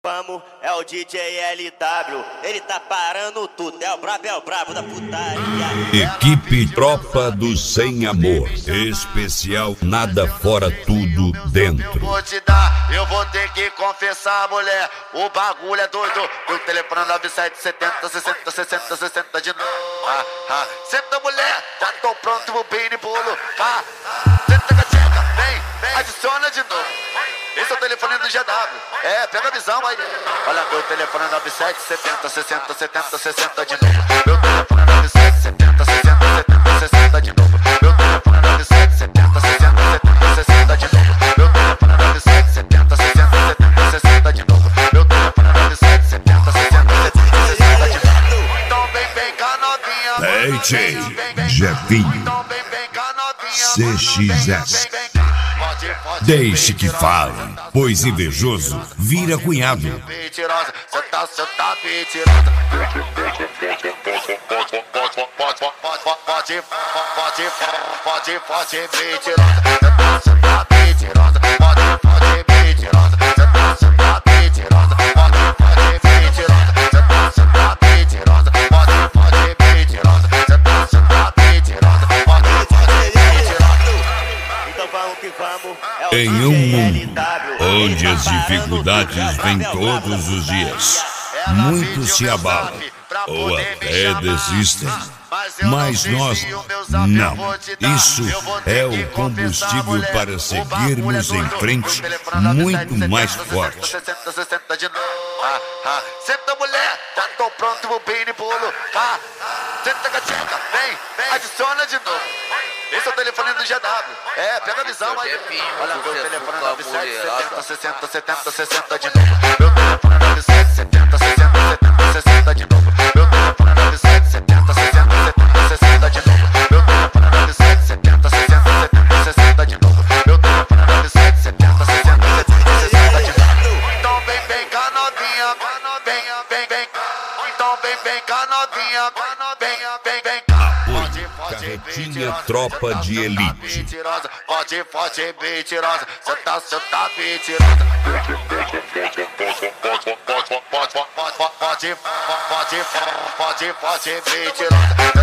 Vamos, é o DJ LW, ele tá parando tudo, é o brabo da putaria. Equipe Tropa do Sem Amor, especial nada fora, tudo dentro. Vou te dar, eu vou ter que confessar, mulher, o bagulho é doido. Meu telefone é 9770 60 60 60 de novo. Senta, mulher, já tô pronto pro pino e pulo. Senta, gatinha, vem, adiciona de novo. Esse é o telefone do GW. Pega a visão aí. Olha, meu telefone é 9770 60 70 60 de novo. Meu telefone é 9770 60 70 60 de novo. Meu telefone é 9770 60 70 60 de novo. Meu telefone é 9770 60 70 60 de novo. Meu telefone é 9770 60 70 60 de novo. Então vem com a novinha. DJ Jefinho Então vem com a novinha. CXS. Deixe que falem, pois invejoso vira cunhado. Mentirosa, cê tá mentirosa. Pode, mentirosa. Cê tá mentirosa. Pode, mentirosa. Cê tá mentirosa. Pode, mentirosa. Cê tá mentirosa. Pode, mentirosa. Cê tá mentirosa. Pode, mentirosa. Então vamos que vamos, é o Em DJ um mundo LW, onde as dificuldades vêm todos os dias, muitos se abalam ou até desistem. Mas nós não. Isso é o combustível para seguirmos em frente muito mais forte. 60 de novo. Senta, mulher, já tô pronto pro pino e pulo. Senta, gatinha, vem, adiciona de novo. Esse é o telefone do GW. Pega a visão aí. Olha, meu telefone é 9770 60 70 60 de novo. Meu telefone é 9770 60 70 60 de novo. Meu telefone é 9770 60 70 60 de novo. Meu telefone é 9770 60 70 60 de novo. Meu telefone é 9770 60 70 60 de novo. Então vem com a novinha, vem. Então vem com a novinha, vem. Carretinha Tropa de Elite. Mentirosa, pode, mentirosa. Cê tá mentirosa. Pode, mentirosa.